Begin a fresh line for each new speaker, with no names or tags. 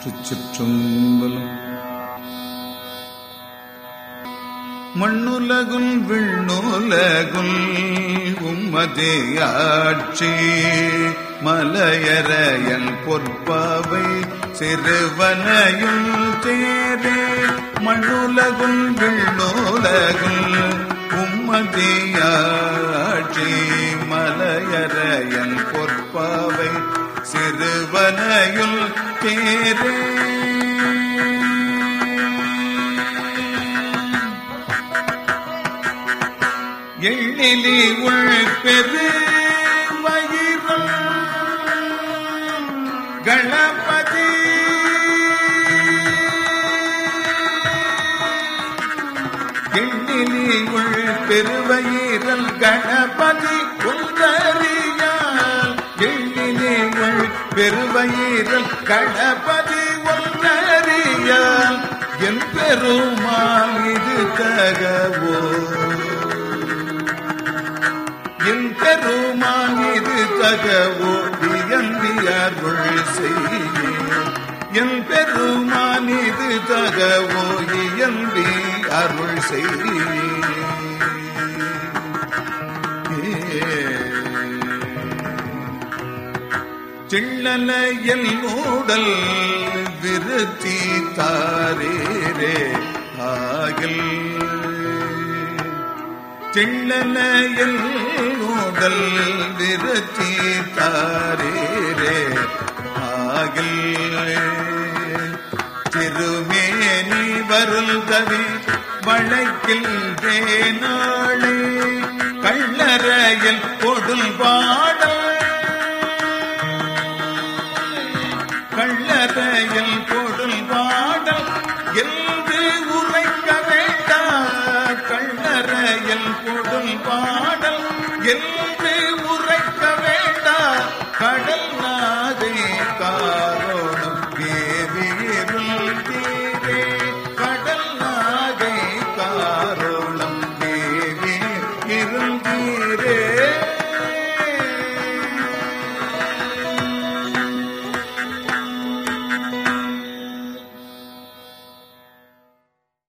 திருச்சிற்றம்பலம். மண்ணுலகுல் விண்ணுலகுல் உம்மதே ஆட்சி மலையறையல் பொற்பாவை சிறுவனையுள் தேரே. மண்ணுலகுல் விண்ணுலகுல் உம்மதே ஆட்சி மலையறையல் பொற்பாவை சிறுவனையுள் தேரே. எண்ணிலி உள் பெரு வயிறல் கணபதி எண்ணிலி உள் பெருவயிறல் கணபதி ஒன்றறியால். எண்ணிலி உள் பெருவயிறல் கணபதி ஒன்றறியால். என் பெருமாள் இது தகவோ என் பெருமான் இது தகவோ இயந்தி அருள் செய்ய. என் பெருமான் இது தகவோ இயந்தி அருள் செய்ய. சின்னலையல் மூடல் விருத்தி தாரேரே ஆகில். சின்னலையல் மூடல் விருத்தி தாரேரே ஆகில். திருமேனி வருள் கவி வழக்கில் தேனாளே கள்ளறையில் கொடுல் பாடல். கள்ளறையில் கொடுல் பாடல் என்று உரைக்க வேண்டாம். கள்ளறையில் கொடுல் பாடல் என்று